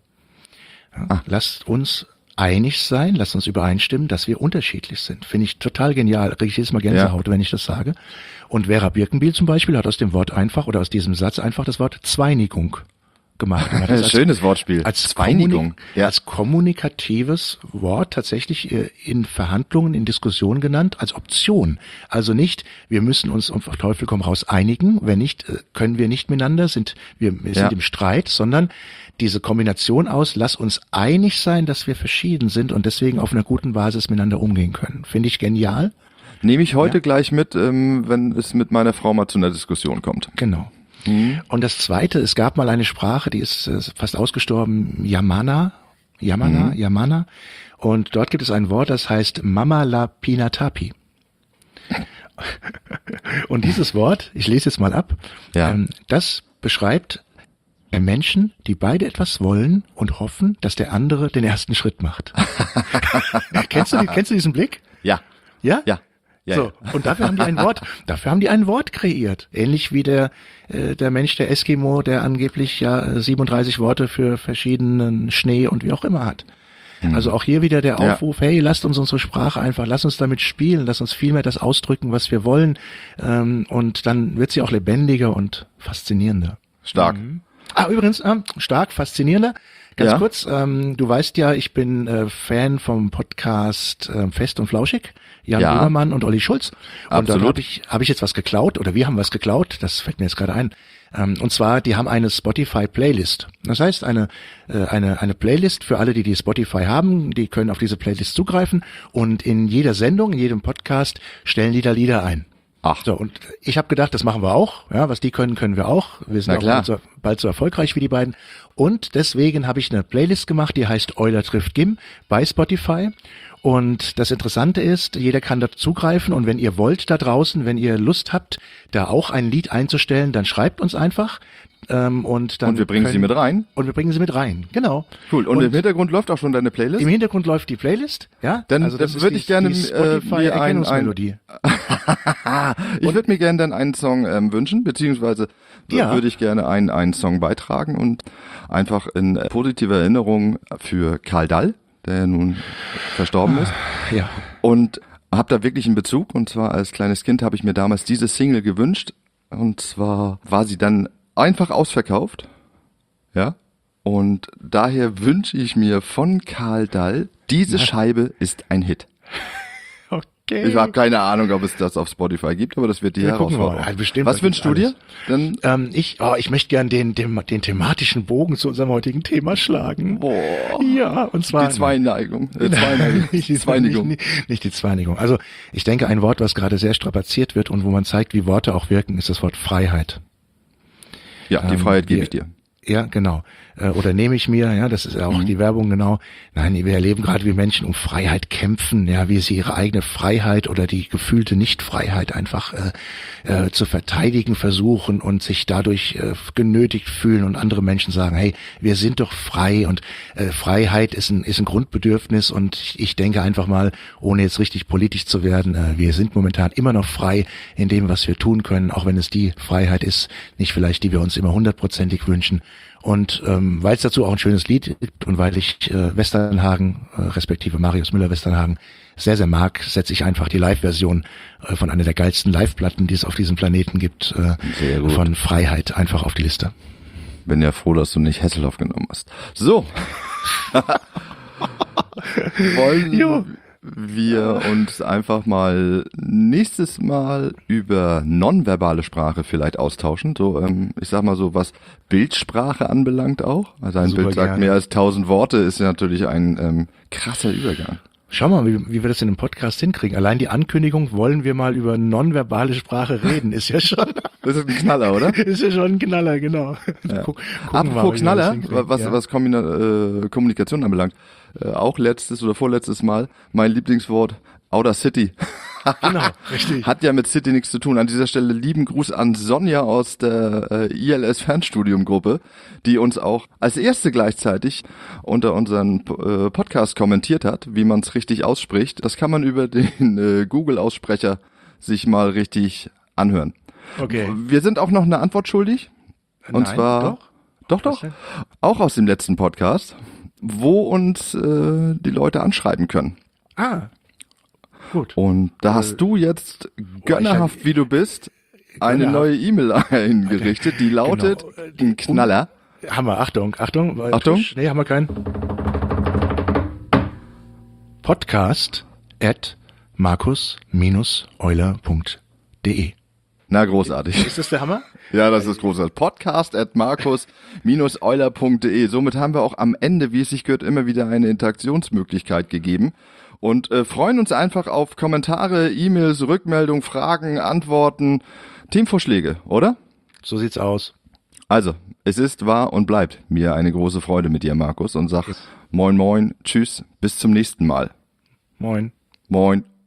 Ja, ah. Lasst uns einig sein, lasst uns übereinstimmen, dass wir unterschiedlich sind. Finde ich total genial. Kriege ich jedes Mal Gänsehaut, ja. wenn ich das sage. Und Vera Birkenbiel zum Beispiel hat aus dem Wort einfach oder aus diesem Satz einfach das Wort Zweinigung gemacht. Ein als, schönes Wortspiel. Als, Zweinigung. Ja. Als kommunikatives Wort tatsächlich in Verhandlungen, in Diskussionen genannt, als Option. Also nicht, wir müssen uns auf Teufel komm raus einigen, wenn nicht, können wir nicht miteinander, sind wir sind ja. im Streit, sondern diese Kombination aus, lass uns einig sein, dass wir verschieden sind und deswegen auf einer guten Basis miteinander umgehen können. Finde ich genial. Nehme ich heute ja. gleich mit, wenn es mit meiner Frau mal zu einer Diskussion kommt. Genau. Mhm. Und das Zweite, es gab mal eine Sprache, die ist fast ausgestorben, Yamana, Yamana, mhm. Yamana. Und dort gibt es ein Wort, das heißt Mama la Pinatapi. Und dieses Wort, ich lese jetzt mal ab, Ja. ähm, das beschreibt Menschen, die beide etwas wollen und hoffen, dass der andere den ersten Schritt macht. kennst du, kennst du diesen Blick? Ja. Ja? Ja. Ja, so, ja. und dafür haben die ein Wort, dafür haben die ein Wort kreiert. Ähnlich wie der, äh, der Mensch, der Eskimo, der angeblich ja siebenunddreißig Worte für verschiedenen Schnee und wie auch immer hat. Mhm. Also auch hier wieder der Aufruf, ja. Hey, lasst uns unsere Sprache einfach, lasst uns damit spielen, lasst uns viel mehr das ausdrücken, was wir wollen. Ähm, und dann wird sie auch lebendiger und faszinierender. Stark. Mhm. Ah, übrigens, äh, stark, faszinierender. Ganz ja. kurz, ähm, du weißt ja, ich bin äh, Fan vom Podcast äh, Fest und Flauschig, Jan ja. Böhmermann und Olli Schulz. Und Absolut. da habe ich, hab ich jetzt was geklaut, oder wir haben was geklaut, das fällt mir jetzt gerade ein. Ähm, und zwar, die haben eine Spotify-Playlist. Das heißt, eine, äh, eine, eine Playlist für alle, die die Spotify haben, die können auf diese Playlist zugreifen und in jeder Sendung, in jedem Podcast stellen die da Lieder ein. Ach. So, und ich habe gedacht, das machen wir auch. Ja, was die können, können wir auch. Wir sind Na auch klar. bald so, bald so erfolgreich wie die beiden. Und deswegen habe ich eine Playlist gemacht, die heißt Euler trifft Gim bei Spotify. Und das Interessante ist, jeder kann da zugreifen. Und wenn ihr wollt da draußen, wenn ihr Lust habt, da auch ein Lied einzustellen, dann schreibt uns einfach. Ähm, und dann und wir bringen können, sie mit rein. Und wir bringen sie mit rein, genau. Cool. Und, und im Hintergrund läuft auch schon deine Playlist? Im Hintergrund läuft die Playlist, ja. Dann, also dann würde ich gerne die äh, mir ein, ein ich würde mir gerne dann einen Song ähm, wünschen, beziehungsweise ja. würde ich gerne einen, einen Song beitragen und einfach in äh, positiver Erinnerung für Karl Dall, der ja nun verstorben ist. Ja. Und habe da wirklich einen Bezug. Und zwar als kleines Kind habe ich mir damals diese Single gewünscht. Und zwar war sie dann einfach ausverkauft. Ja. Und daher wünsche ich mir von Karl Dall, diese ja. Scheibe ist ein Hit. Okay. Ich habe keine Ahnung, ob es das auf Spotify gibt, aber das wird die ja, Herausforderung. Ja, bestimmt, was wünschst du dir? Dann ähm, ich, oh, ich möchte gern den, den, den thematischen Bogen zu unserem heutigen Thema schlagen. Boah. Ja, und zwar die Zweineigung. Äh, Zweineigung. nicht, die Zweinigung. Nicht, nicht, nicht die Zweinigung. Also ich denke, ein Wort, was gerade sehr strapaziert wird und wo man zeigt, wie Worte auch wirken, ist das Wort Freiheit. Ja, die ähm, Freiheit gebe wir, ich dir. Ja, genau. Oder nehme ich mir, ja, das ist ja auch mhm. die Werbung, genau. Nein, wir erleben gerade, wie Menschen um Freiheit kämpfen, ja, wie sie ihre eigene Freiheit oder die gefühlte Nichtfreiheit einfach äh, äh, zu verteidigen versuchen und sich dadurch äh, genötigt fühlen und andere Menschen sagen, hey, wir sind doch frei und äh, Freiheit ist ein ist ein Grundbedürfnis und ich, ich denke einfach mal, ohne jetzt richtig politisch zu werden, äh, wir sind momentan immer noch frei in dem, was wir tun können, auch wenn es die Freiheit ist, nicht vielleicht, die wir uns immer hundertprozentig wünschen. Und ähm, weil es dazu auch ein schönes Lied gibt und weil ich äh, Westernhagen, äh, respektive Marius Müller-Westernhagen, sehr, sehr mag, setze ich einfach die Live-Version äh, von einer der geilsten Live-Platten, die es auf diesem Planeten gibt, äh, von Freiheit einfach auf die Liste. Bin ja froh, dass du nicht Hasselhoff genommen hast. So. Wollen jo. wir uns einfach mal nächstes Mal über nonverbale Sprache vielleicht austauschen. So, ähm, ich sag mal so, was Bildsprache anbelangt auch. Also ein Super Bild sagt gerne. mehr als tausend Worte, ist ja natürlich ein ähm, krasser Übergang. Schau mal, wie, wie wir das in einem Podcast hinkriegen. Allein die Ankündigung, wollen wir mal über nonverbale Sprache reden, ist ja schon... Das ist ein Knaller, oder? Ist ja schon ein Knaller, genau. Ja. Guck, Apropos Knaller, was, ja. was Kombina- äh, Kommunikation anbelangt, äh, auch letztes oder vorletztes Mal mein Lieblingswort Outer City. Genau, richtig. Hat ja mit City nichts zu tun. An dieser Stelle lieben Gruß an Sonja aus der äh, I L S Fernstudium Gruppe, die uns auch als erste gleichzeitig unter unseren äh, Podcast kommentiert hat, wie man es richtig ausspricht. Das kann man über den äh, Google-Aussprecher sich mal richtig anhören. Okay. Wir sind auch noch eine Antwort schuldig. Und Nein, zwar doch, doch, doch auch aus dem letzten Podcast, wo uns äh, die Leute anschreiben können. Ah, gut. Und da hast äh, du jetzt gönnerhaft, hab, wie du bist, eine gönnerhaft. neue E-Mail eingerichtet, die lautet genau. ein Knaller. Hammer, Achtung, Achtung. Achtung. Tisch, nee, haben wir keinen. Podcast at markus-euler punkt de. Na, großartig. Ist das der Hammer? Ja, das ist großartig. Podcast at markus-euler punkt de. Somit haben wir auch am Ende, wie es sich gehört, immer wieder eine Interaktionsmöglichkeit gegeben. Und äh, freuen uns einfach auf Kommentare, E-Mails, Rückmeldungen, Fragen, Antworten, Themenvorschläge, oder? So sieht's aus. Also, es ist, war und bleibt mir eine große Freude mit dir, Markus. Und sag moin moin, tschüss, bis zum nächsten Mal. Moin. Moin.